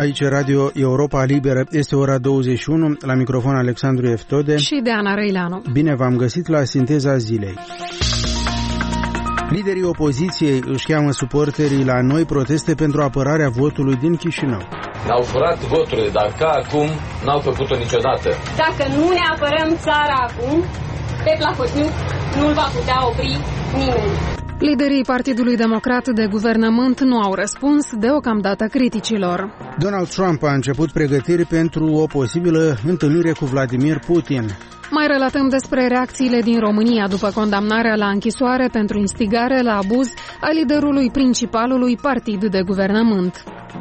Aici Radio Europa Liberă, este ora 21, la microfon Alexandru Eftode și Deana Răileanu. Bine v-am găsit la Sinteza Zilei. Liderii opoziției își cheamă suporterii la noi proteste pentru apărarea votului din Chișinău. Ne-au furat voturile, dar ca acum n-au făcut-o niciodată. Dacă nu ne apărăm țara acum, pe Plahotniuc nu-l va putea opri nimeni. Liderii Partidului Democrat de Guvernământ nu au răspuns deocamdată criticilor. Donald Trump a început pregătiri pentru o posibilă întâlnire cu Vladimir Putin. Mai relatăm despre reacțiile din România după condamnarea la închisoare pentru instigare la abuz a liderului principalului partid de guvernământ.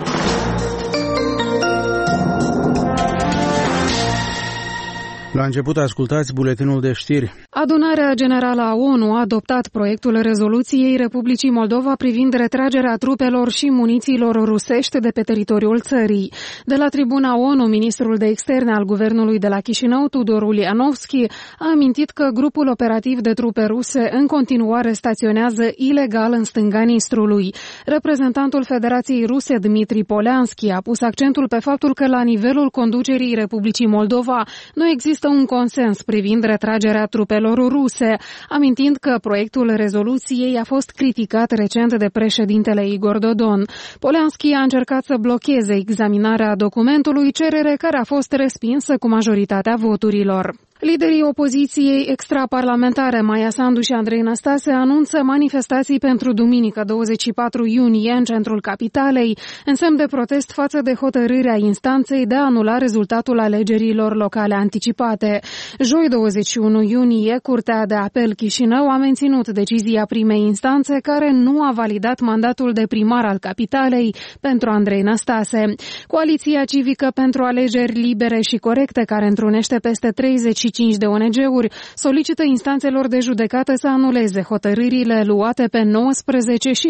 La început ascultați buletinul de știri. Adunarea Generală a ONU a adoptat proiectul rezoluției Republicii Moldova privind retragerea trupelor și munițiilor rusești de pe teritoriul țării. De la tribuna ONU, ministrul de externe al guvernului de la Chișinău, Tudor Ulianovski, a amintit că grupul operativ de trupe ruse în continuare staționează ilegal în stânga Nistrului. Reprezentantul Federației Ruse, Dmitri Polianski, a pus accentul pe faptul că la nivelul conducerii Republicii Moldova nu există un consens privind retragerea trupelor ruse, amintind că proiectul rezoluției a fost criticat recent de președintele Igor Dodon. Polianski a încercat să blocheze examinarea documentului, cerere care a fost respinsă cu majoritatea voturilor. Liderii opoziției extraparlamentare Maia Sandu și Andrei Năstase anunță manifestații pentru duminică 24 iunie în centrul capitalei, în semn de protest față de hotărârea instanței de a anula rezultatul alegerilor locale anticipate. Joi 21 iunie, Curtea de Apel Chișinău a menținut decizia primei instanțe care nu a validat mandatul de primar al capitalei pentru Andrei Năstase. Coaliția civică pentru alegeri libere și corecte, care întrunește peste 35 de ONG-uri, solicită instanțelor de judecată să anuleze hotărârile luate pe 19 și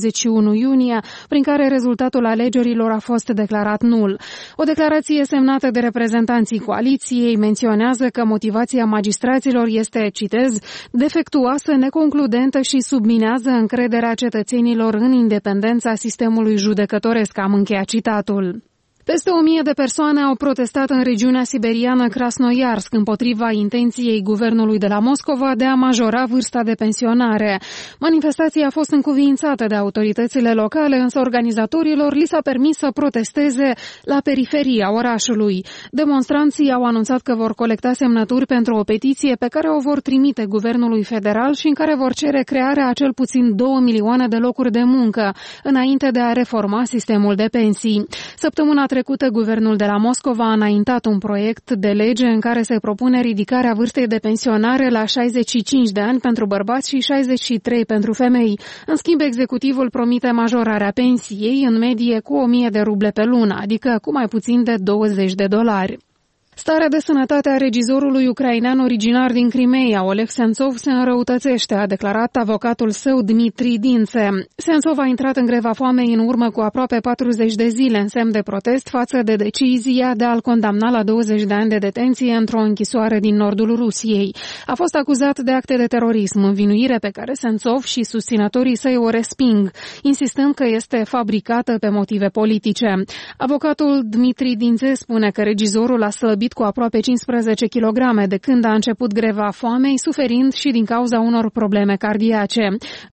21 iunie, prin care rezultatul alegerilor a fost declarat nul. O declarație semnată de reprezentanții coaliției menționează că motivația magistraților este, citez, defectuoasă, neconcludentă și subminează încrederea cetățenilor în independența sistemului judecătoresc, am încheiat citatul. Peste 1000 de persoane au protestat în regiunea siberiană Krasnoiarsk împotriva intenției guvernului de la Moscova de a majora vârsta de pensionare. Manifestația a fost încuviințată de autoritățile locale, însă organizatorilor li s-a permis să protesteze la periferia orașului. Demonstranții au anunțat că vor colecta semnături pentru o petiție pe care o vor trimite guvernului federal și în care vor cere crearea a cel puțin 2 milioane de locuri de muncă, înainte de a reforma sistemul de pensii. Săptămâna trecută, guvernul de la Moscova a înaintat un proiect de lege în care se propune ridicarea vârstei de pensionare la 65 de ani pentru bărbați și 63 pentru femei. În schimb, executivul promite majorarea pensiei în medie cu 1000 de ruble pe lună, adică cu mai puțin de $20. Starea de sănătate a regizorului ucrainean originar din Crimeea, Oleg Sentsov, se înrăutățește, a declarat avocatul său Dmitri Dințe. Sentsov a intrat în greva foamei în urmă cu aproape 40 de zile, în semn de protest față de decizia de a-l condamna la 20 de ani de detenție într-o închisoare din nordul Rusiei. A fost acuzat de acte de terorism, învinuire pe care Sentsov și susținătorii săi o resping, insistând că este fabricată pe motive politice. Avocatul Dmitri Dințe spune că regizorul a slăbit cu aproape 15 kg de când a început greva foamei, suferind și din cauza unor probleme cardiace.